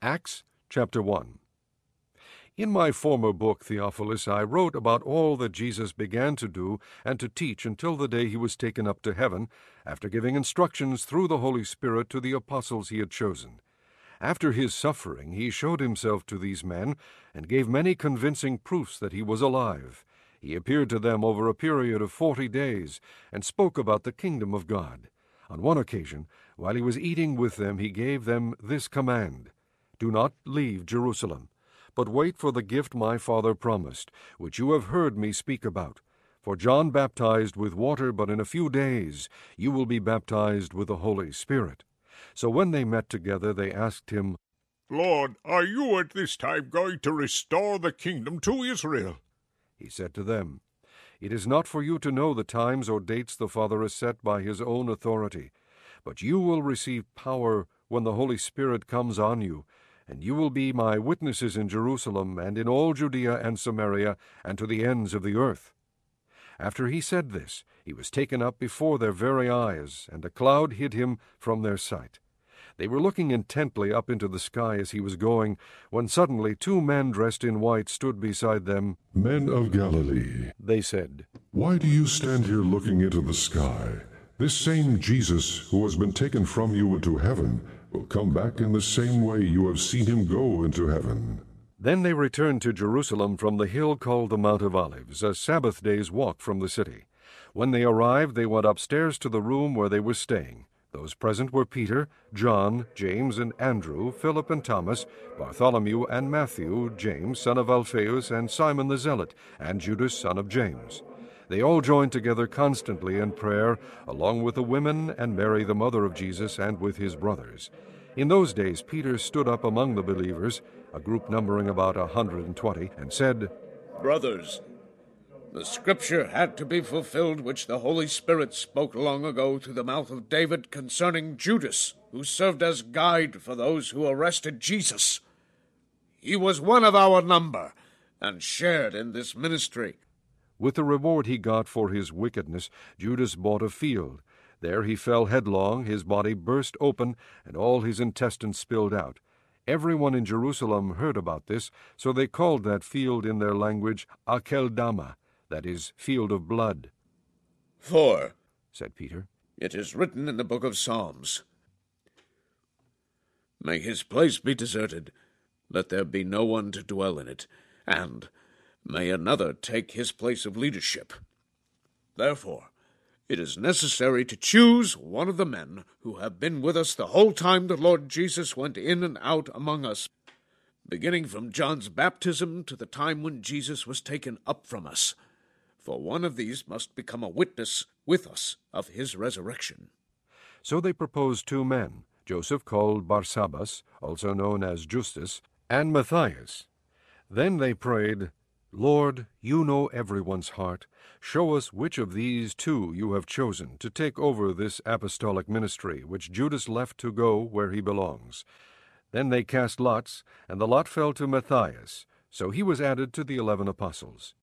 Acts chapter 1. In my former book, Theophilus, I wrote about all that Jesus began to do and to teach until the day he was taken up to heaven, after giving instructions through the Holy Spirit to the apostles he had chosen. After his suffering, he showed himself to these men and gave many convincing proofs that he was alive. He appeared to them over a period of 40 days and spoke about the kingdom of God. On one occasion, while he was eating with them, he gave them this command: "Do not leave Jerusalem, but wait for the gift my Father promised, which you have heard me speak about. For John baptized with water, but in a few days you will be baptized with the Holy Spirit." So when they met together, they asked him, "Lord, are you at this time going to restore the kingdom to Israel?" He said to them, "It is not for you to know the times or dates the Father has set by his own authority, but you will receive power when the Holy Spirit comes on you, and you will be my witnesses in Jerusalem and in all Judea and Samaria and to the ends of the earth." After he said this, he was taken up before their very eyes, and a cloud hid him from their sight. They were looking intently up into the sky as he was going, when suddenly 2 men dressed in white stood beside them. "Men of Galilee," they said, "why do you stand here looking into the sky? This same Jesus who has been taken from you into heaven will come back in the same way you have seen him go into heaven." Then they returned to Jerusalem from the hill called the Mount of Olives, a Sabbath day's walk from the city. When they arrived, they went upstairs to the room where they were staying. Those present were Peter, John, James and Andrew, Philip and Thomas, Bartholomew and Matthew, James, son of Alphaeus, and Simon the Zealot, and Judas, son of James. They all joined together constantly in prayer, along with the women and Mary, the mother of Jesus, and with his brothers. In those days Peter stood up among the believers, a group numbering about 120, and said, "Brothers, the scripture had to be fulfilled which the Holy Spirit spoke long ago through the mouth of David concerning Judas, who served as guide for those who arrested Jesus. He was one of our number and shared in this ministry." With the reward he got for his wickedness, Judas bought a field. There he fell headlong, his body burst open, and all his intestines spilled out. Everyone in Jerusalem heard about this, so they called that field in their language Akeldama, that is, field of blood. "For," said Peter, "it is written in the book of Psalms, 'May his place be deserted, let there be no one to dwell in it, and may another take his place of leadership.' Therefore, it is necessary to choose one of the men who have been with us the whole time the Lord Jesus went in and out among us, beginning from John's baptism to the time when Jesus was taken up from us. For one of these must become a witness with us of his resurrection." So they proposed 2 men, Joseph called Barsabbas, also known as Justus, and Matthias. Then they prayed, "Lord, you know everyone's heart. Show us which of these 2 you have chosen to take over this apostolic ministry, which Judas left to go where he belongs." Then they cast lots, and the lot fell to Matthias, so he was added to the 11 apostles.